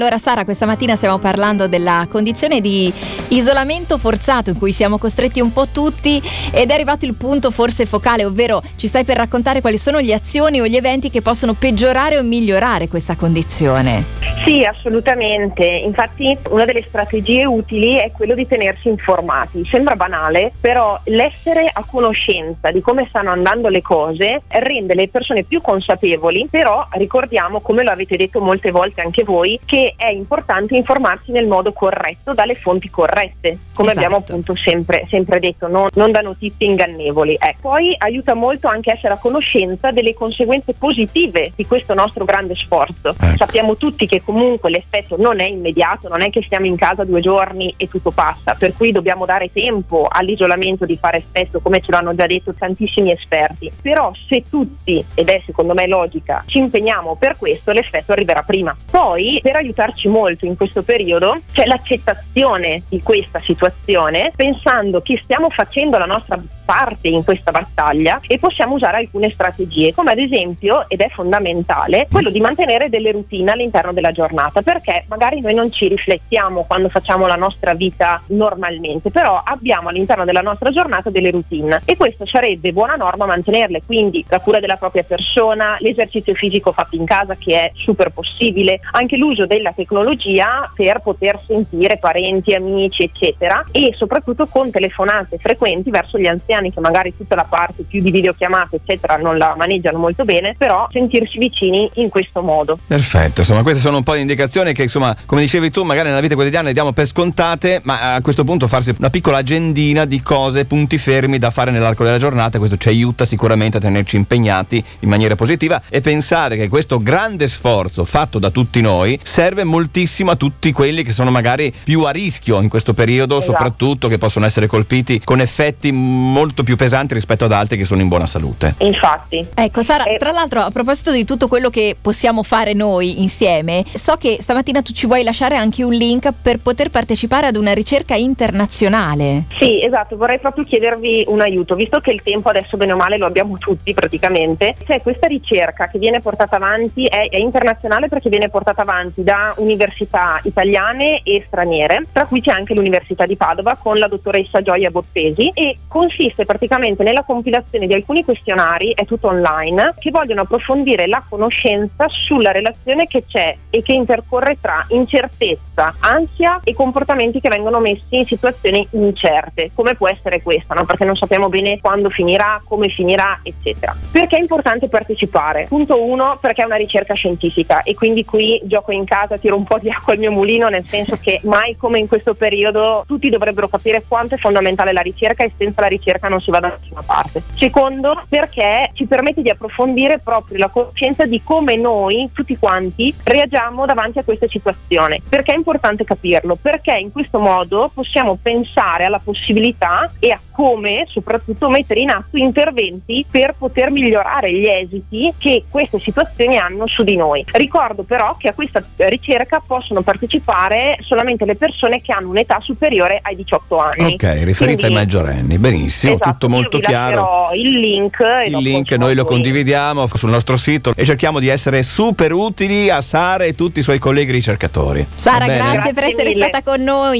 Allora Sara, questa mattina stiamo parlando della condizione di isolamento forzato in cui siamo costretti un po' tutti ed è arrivato il punto forse focale, ovvero ci stai per raccontare quali sono le azioni o gli eventi che possono peggiorare o migliorare questa condizione. Sì, assolutamente. Infatti una delle strategie utili è quello di tenersi informati. Sembra banale, però l'essere a conoscenza di come stanno andando le cose rende le persone più consapevoli, però ricordiamo, come lo avete detto molte volte anche voi, che è importante informarsi nel modo corretto dalle fonti corrette, come abbiamo appunto sempre detto, non da notizie ingannevoli. Poi aiuta molto anche essere a conoscenza delle conseguenze positive di questo nostro grande sforzo. Sappiamo tutti che comunque l'effetto non è immediato, non è che stiamo in casa 2 giorni e tutto passa, per cui dobbiamo dare tempo all'isolamento di fare effetto, come ce l'hanno già detto tantissimi esperti. Però se tutti, ed è secondo me logica, ci impegniamo per questo, l'effetto arriverà prima. Poi per aiutarci molto in questo periodo c'è l'accettazione di questa situazione, pensando che stiamo facendo la nostra parte in questa battaglia e possiamo usare alcune strategie, come ad esempio, ed è fondamentale, quello di mantenere delle routine all'interno della giornata, perché magari noi non ci riflettiamo quando facciamo la nostra vita normalmente, però abbiamo all'interno della nostra giornata delle routine e questo sarebbe buona norma mantenerle, quindi la cura della propria persona, l'esercizio fisico fatto in casa che è super possibile, anche l'uso della tecnologia per poter sentire parenti, amici eccetera, e soprattutto con telefonate frequenti verso gli anziani che magari tutta la parte più di videochiamate eccetera non la maneggiano molto bene, però sentirsi vicini in questo modo. Perfetto, insomma queste sono un po' di indicazioni che insomma come dicevi tu magari nella vita quotidiana le diamo per scontate, ma a questo punto farsi una piccola agendina di cose, punti fermi da fare nell'arco della giornata, questo ci aiuta sicuramente a tenerci impegnati in maniera positiva e pensare che questo grande sforzo fatto da tutti noi serve moltissimo a tutti quelli che sono magari più a rischio in questo periodo, soprattutto che possono essere colpiti con effetti molto più pesanti rispetto ad altri che sono in buona salute. Infatti. Ecco Sara, tra l'altro a proposito di tutto quello che possiamo fare noi insieme, so che stamattina tu ci vuoi lasciare anche un link per poter partecipare ad una ricerca internazionale. Sì, esatto, vorrei proprio chiedervi un aiuto, visto che il tempo adesso bene o male lo abbiamo tutti praticamente. C'è questa ricerca che viene portata avanti, è internazionale perché viene portata avanti da università italiane e straniere, tra cui c'è anche l'Università di Padova con la dottoressa Gioia Bottesi, e consiste praticamente nella compilazione di alcuni questionari, è tutto online, che vogliono approfondire la conoscenza sulla relazione che c'è e che intercorre tra incertezza, ansia e comportamenti che vengono messi in situazioni incerte, come può essere questa, no? Perché non sappiamo bene quando finirà, come finirà, eccetera. Perché è importante partecipare? Punto 1, perché è una ricerca scientifica e quindi qui gioco in casa, tiro un po' di acqua al mio mulino, nel senso che mai come in questo periodo tutti dovrebbero capire quanto è fondamentale la ricerca e senza la ricerca non si va da nessuna parte. Secondo, perché ci permette di approfondire proprio la coscienza di come noi, tutti quanti, reagiamo davanti a questa situazione. Perché è importante capirlo? Perché in questo modo possiamo pensare alla possibilità e a come soprattutto mettere in atto interventi per poter migliorare gli esiti che queste situazioni hanno su di noi. Ricordo però che a questa ricerca possono partecipare solamente le persone che hanno un'età superiore ai 18 anni. Ok, riferita ai maggiorenni, benissimo, esatto, tutto molto chiaro. Il link noi lo condividiamo sul nostro sito e cerchiamo di essere super utili a Sara e tutti i suoi colleghi ricercatori. Sara, grazie per essere stata con noi.